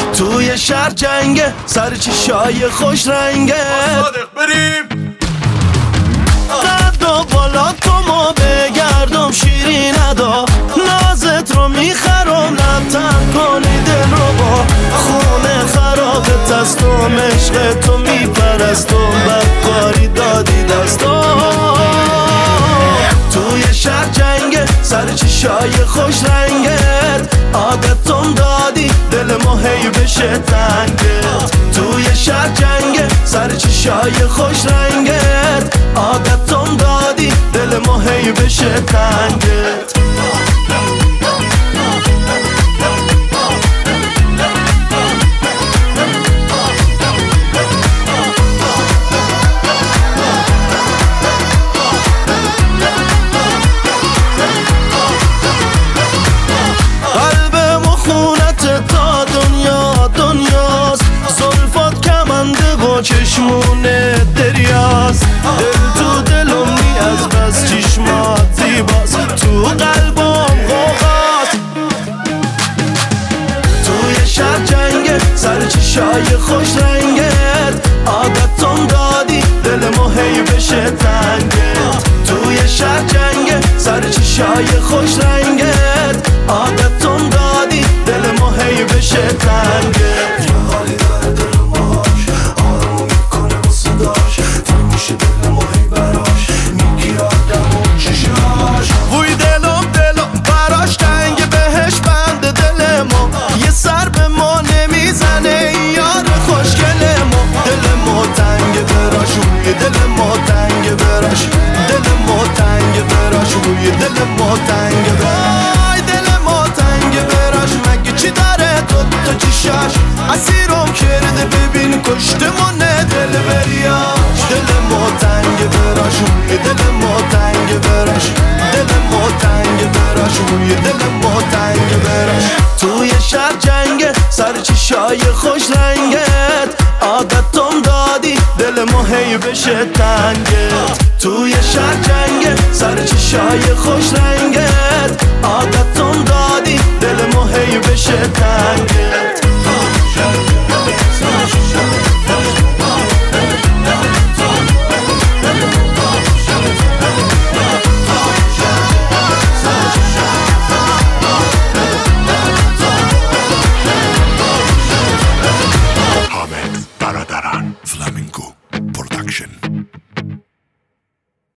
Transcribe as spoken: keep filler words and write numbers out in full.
توی شهر جنگه سر چشای خوش رنگه صادق بریم قد و بالا تو ما بگردم شیرین ادا نازت رو میخرم نتن کنی دل رو با خونه خرابت هستم عشق تو میپرستم بدکاری دادی دستم توی شهر جنگه سر چشای خوش رنگت عادتم دادی دل ما هی بشه تنگت توی شهر جنگه سر چشای خوش رنگت عادتم دادی دل ما هی بشه تنگت چشمونه دریاست دل تو دلم نی از بس چشمات زیباست تو قلبم غوغاست توی شهر جنگه سر چشای خوش رنگت عادتم دادی دل ما هی بشه تنگت توی شهر جنگه سر چشای خوش رنگت عادتم دادی دل ما هی بشه تنگت دل ما تنگ براش دل ما تنگ براش روی دل ما تنگ وای دل ما تنگ براش مگه چی داره تو تو چشاش اسیرم کرده ببین کشتمونه دل بریاش دل ما تنگ براش روی دل ما تنگ براش دل ما تنگ براش روی دل ما تنگ براش توی شهر جنگه سر چشای خوش رنگت عادتم دادی دل ما هی بشه تنگت توی شهر جنگه سر چشای خوش رنگت عادتم دادی دل ما هی بشه تنگت